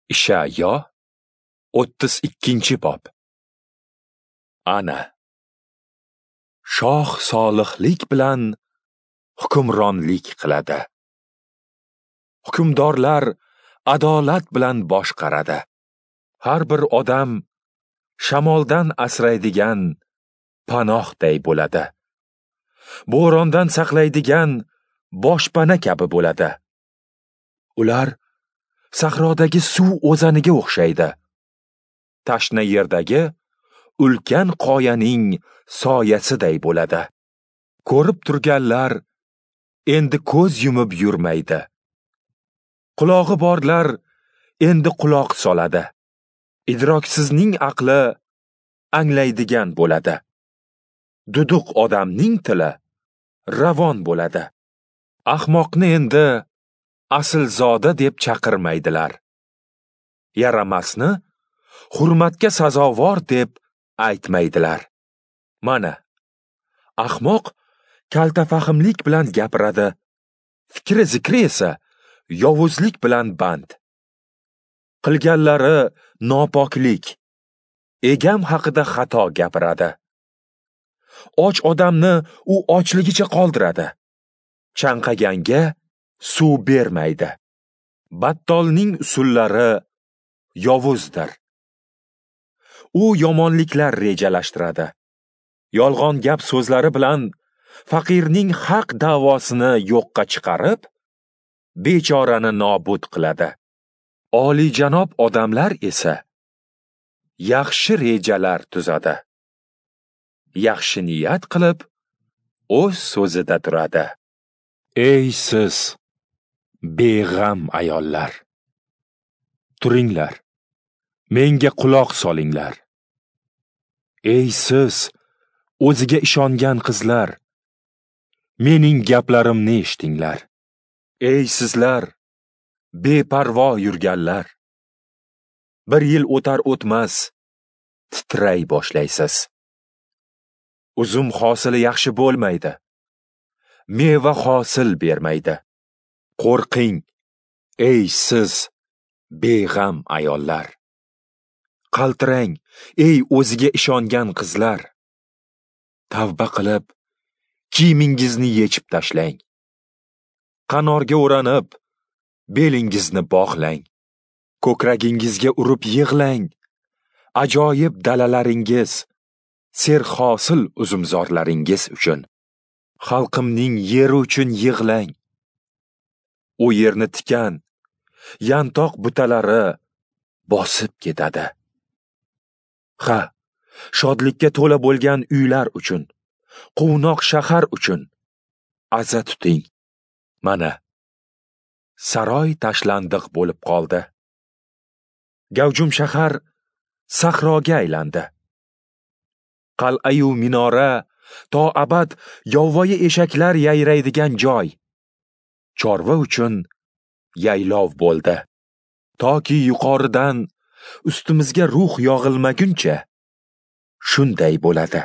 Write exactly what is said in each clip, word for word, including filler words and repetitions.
Isha'yo o'ttiz ikkinchi bob. Ana, shoh solihlik bilan hukmronlik qiladi. Hukmdorlar adolat bilan boshqaradi. Har bir odam shamoldan asraydigan panohday bo'ladi. Bo'rondan saqlaydigan boshpana kabi bo'ladi. Ular sahrodagi suv o'zaniga o'xshaydi. Tashna yerdagi ulkan qoyaning soyasiday bo'ladi. Ko'rib turganlar endi ko'z yumib yurmaydi. Qulog'i borlar endi quloq soladi. Idroksizning aqli anglaydigan bo'ladi. Duduq odamning tili ravon bo'ladi. Ahmoqni endi aslzoda deb chaqirmaydilar. Yaramasni hurmatga sazovor deb aytmaydilar. Mana, ahmoq kaltafahmlik bilan gapiradi. Fikri zikri esa yovuzlik bilan band. Qilganlari nopoklik, egam haqida xato gapiradi. Och odamni u ochligicha qoldiradi. Chanqaganga suv bermaydi. Battolning usullari yovuzdir. U yomonliklar rejalashtiradi. Yolg'on gap so'zlari bilan faqirning haq da'vosini yo'qqa chiqarib, bechorani nobud qiladi. Oliyjanob odamlar esa yaxshi rejalar tuzadi. Yaxshi niyat qilib, o'z so'zida turadi. Ey siz beg'am ayollar, turinglar, menga quloq solinglar. Ey siz o'ziga ishongan qizlar, mening gaplarimni eshitinglar. Ey sizlar beparvo yurganlar, bir yil o'tar o'tmas titray boshlaysiz. Uzum hosili yaxshi bo'lmaydi. Meva hosil bermaydi. Qo'rqing, ey siz beg'am ayollar. Qaltirang, ey o'ziga ishongan qizlar. Tavba qilib, kiyimingizni yechib tashlang. Qanorga o'ranib, belingizni bog'lang. Ko'kragingizga urib yig'lang. Ajoyib dalalaringiz, serhosil uzumzorlaringiz uchun. Xalqimning yeri uchun yig'lang. U yerni tikan, yantoq butalari bosib ketadi. Ha, shodlikka to'la bo'lgan uylar uchun, quvnoq shahar uchun aza tuting. Mana, saroy tashlandiq bo'lib qoldi. Gavjum shahar sahroga aylandi. Qal'a-yu minora to abad yovvoyi eshaklar yayraydigan joy. Chorva uchun yaylov bo'ldi. Toki yuqoridan ustimizga ruh yog'ilmaguncha shunday bo'ladi.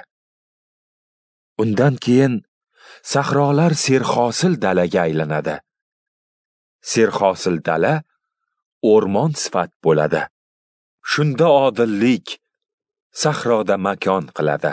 Undan keyin sahrolar serhosil dalaga aylanadi. Serhosil dala o'rmon sifat bo'ladi. Shunda odillik sahroda makon qiladi.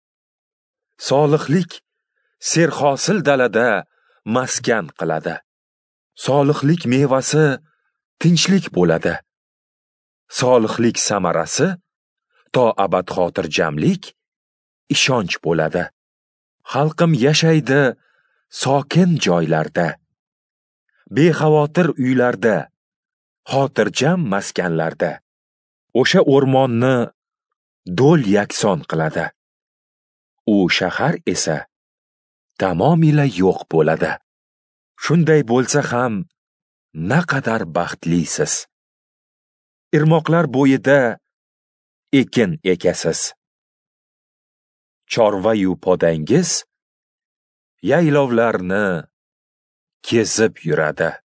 Solihlik serhosil dalada maskan qiladi. Solihlik mevasi tinchlik bo'ladi. Solihlik samarasi to abad xotirjamlik, ishonch bo'ladi. Xalqim yashaydi sokin joylarda, bexavotir uylarda, xotirjam maskanlarda. O'sha o'rmonni do'l yakson qiladi. U shahar esa tamomila yo'q bo'ladi. Shunday bo'lsa ham naqadar baxtlisiz. Irmoqlar bo'yida ekin ekasiz. Chorva-yu podangiz yaylovlarni kezib yuradi.